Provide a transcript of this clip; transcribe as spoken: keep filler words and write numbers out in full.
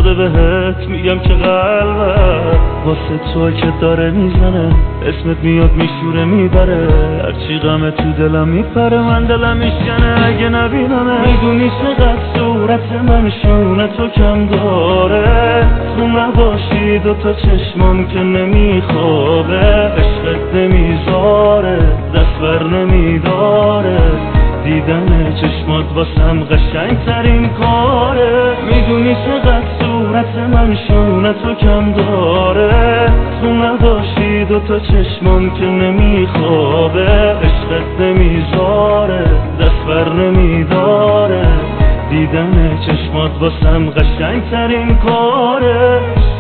شده بهت میگم که قلبم واسه تو که داره میزنه، اسمت میاد میشوره میبره، هرچی غمه تو دلم میپره، من دلم میشکنه اگه نبینمه. میدونی چقدر صورت من شونه تو کم داره، تو نباشی دوتا چشمام که نمیخوابه، عشقت نمیذاره دست بر نمیداره، دیدن چشمات واسم قشنگ ترین کاره. میدونی چقدر صورت من شونه تو کم داره، تو نباشی دوتا چشمام که نمیخوابه، عشقت نمیذاره دست بر نمیداره، دیدن چشمات واسم قشنگ ترین کاره.